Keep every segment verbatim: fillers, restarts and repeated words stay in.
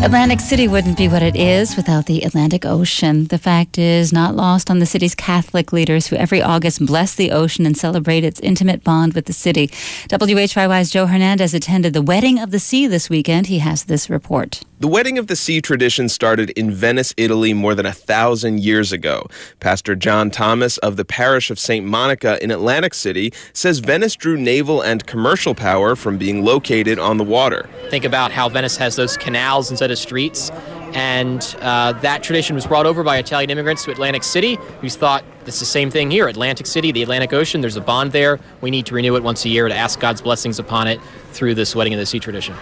Atlantic City wouldn't be what it is without the Atlantic Ocean. The fact is not lost on the city's Catholic leaders, who every August bless the ocean and celebrate its intimate bond with the city. W H Y Y's Joe Hernandez attended the Wedding of the Sea this weekend. He has this report. The Wedding of the Sea tradition started in Venice, Italy, more than a thousand years ago. Pastor John Thomas of the parish of Saint Monica in Atlantic City says Venice drew naval and commercial power from being located on the water. Think about how Venice has those canals instead of streets, and uh, that tradition was brought over by Italian immigrants to Atlantic City, who thought it's the same thing here. Atlantic City, the Atlantic Ocean, there's a bond there. We need to renew it once a year to ask God's blessings upon it through this Wedding of the Sea tradition.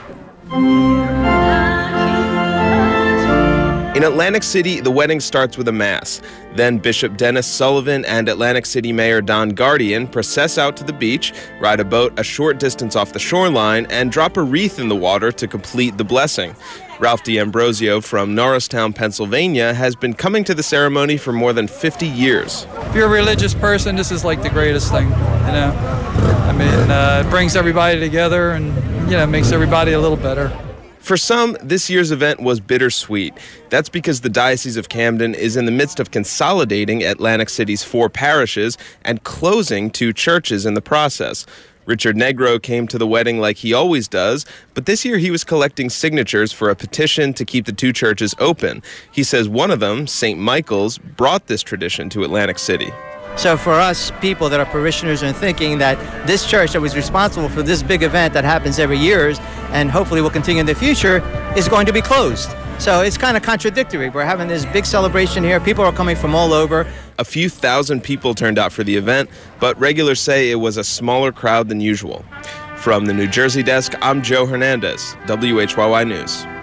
In Atlantic City, the wedding starts with a mass. Then Bishop Dennis Sullivan and Atlantic City Mayor Don Guardian process out to the beach, ride a boat a short distance off the shoreline, and drop a wreath in the water to complete the blessing. Ralph D'Ambrosio from Norristown, Pennsylvania, has been coming to the ceremony for more than fifty years. If you're a religious person, this is like the greatest thing, you know. I mean, uh, it brings everybody together and, you know, makes everybody a little better. For some, this year's event was bittersweet. That's because the Diocese of Camden is in the midst of consolidating Atlantic City's four parishes and closing two churches in the process. Richard Negro came to the wedding like he always does, but this year he was collecting signatures for a petition to keep the two churches open. He says one of them, Saint Michael's, brought this tradition to Atlantic City. So for us, people that are parishioners and thinking that this church that was responsible for this big event that happens every year and hopefully will continue in the future is going to be closed. So it's kind of contradictory. We're having this big celebration here. People are coming from all over. A few thousand people turned out for the event, but regulars say it was a smaller crowd than usual. From the New Jersey desk, I'm Joe Hernandez, W H Y Y News.